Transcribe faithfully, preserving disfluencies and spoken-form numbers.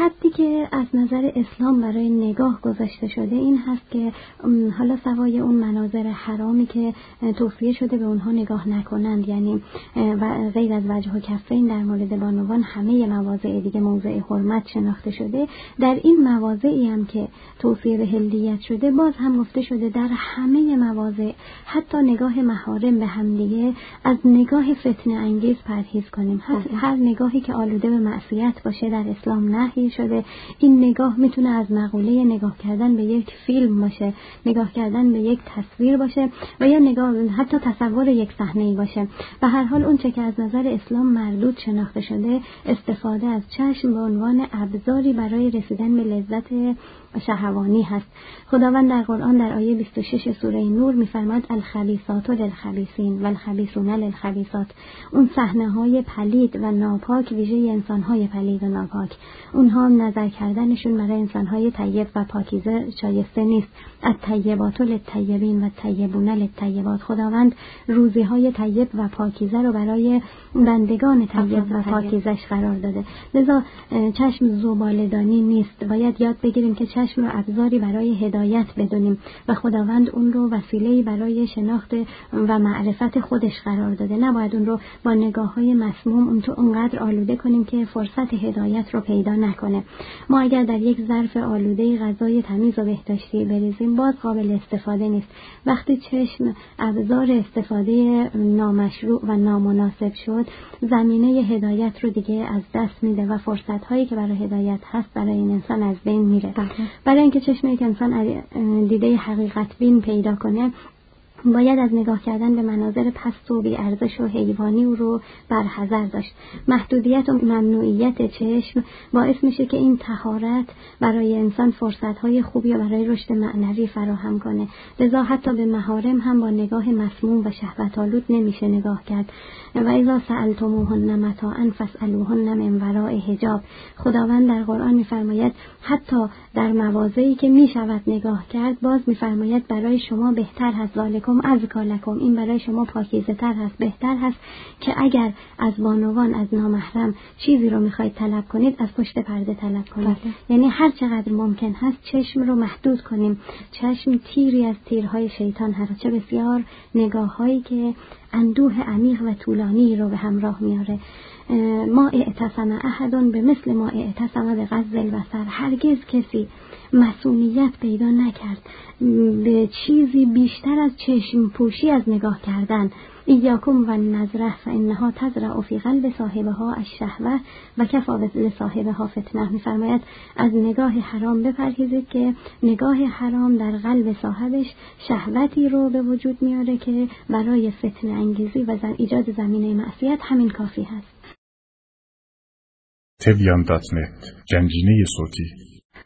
حدی که از نظر اسلام برای نگاه گذاشته شده این هست که حالا سوای اون مناظر حرامی که توصیه شده به اونها نگاه نکنند، یعنی و غیر از وجه و کفین در مورد بانوان همه مواضع دیگه موضع حرمت شناخته شده، در این مواضعی هم که توصیه به حلیت شده باز هم گفته شده در همه مواضع حتی نگاه محارم به هم دیگه از نگاه فتنه انگیز پرهیز کنیم. هر نگاهی که آلوده به معصیت باشه در اسلام نهی شده. این نگاه میتونه از مقوله نگاه کردن به یک فیلم باشه، نگاه کردن به یک تصویر باشه و یا نگاه حتی تصور یک صحنه‌ای باشه. به هر حال اون چه که از نظر اسلام مردود شناخته شده استفاده از چشم به عنوان ابزاری برای رسیدن به لذت شهوانی هست. خداوند در قرآن در آیه بیست و شش سوره نور می‌فرماید الخبیثات للخبیثین والخبیثون للخبیثات. اون صحنه‌های پلید و ناپاک ویژه انسان‌های پلید و ناپاک، اونها نظر کردنشون برای انسان‌های طیب و پاکیزه شایسته نیست. الطیبات للطیبین و الطیبون للطیبات. خداوند روزی‌های طیب و پاکیزه رو برای بندگان طیب و پاکیزش قرار داده. لذا چشم زباله‌دانی نیست. باید یاد بگیریم که چشم رو ابزاری برای هدایت بدونیم و خداوند اون رو وسیله‌ای برای شناخت و معرفت خودش قرار داده. نباید اون رو با نگاه‌های مسموم اون تو اونقدر آلوده کنیم که فرصت هدایت رو پیدا نکنه. ما اگر در یک ظرف آلوده غذای تمیز و بهداشتی بریزیم باز قابل استفاده نیست. وقتی چشم ابزار استفاده نامشروع و نامناسب شد زمینه هدایت رو دیگه از دست میده و فرصت‌هایی که برای هدایت هست برای این انسان از بین میره. برای اینکه چشم یک انسان دیده حقیقت بین پیدا کنه باید از نگاه کردن به مناظر پست و بی ارزش و حیوانی او رو برحذر داشت. محدودیت و ممنوعیت چشم باعث میشه که این طهارت برای انسان فرصت‌های خوبی و برای رشد معنوی فراهم کنه. لذا حتی به محارم هم با نگاه مسموم و شهوت‌آلود نمیشه نگاه کرد. و اذا سألتموهن متاعا فاسألوهن من وراء حجاب. خداوند در قرآن می‌فرماید حتی در مواضعی که میشود نگاه کرد باز می‌فرماید برای شما بهتر هست ذالکم ازکا لکم، این برای شما پاکیزه تر هست، بهتر هست که اگر از بانوان از نامحرم چیزی رو میخواید طلب کنید از پشت پرده طلب کنید. بله. یعنی هر چقدر ممکن هست چشم رو محدود کنیم. چشم تیری از تیرهای شیطان هست، چه بسیار نگاه‌هایی که اندوه عمیق و طولانی رو به همراه میاره. ما اعتصم احدون به مثل ما اعتصم به غض البصر. هرگز کسی مسئولیت پیدا نکرد به چیزی بیشتر از چشم پوشی از نگاه کردن. ایاکم و نظره فانها تزرع فی قلب صاحبها الشهوه و کفی لصاحبها فتنه. می‌فرماید از نگاه حرام بپرهیزید که نگاه حرام در قلب صاحبش شهوتی رو به وجود میاره که برای فتنه انگیزی و ایجاد زمینه معصیت همین کافی هست. تبیان دات نت، گنجینه صوتی.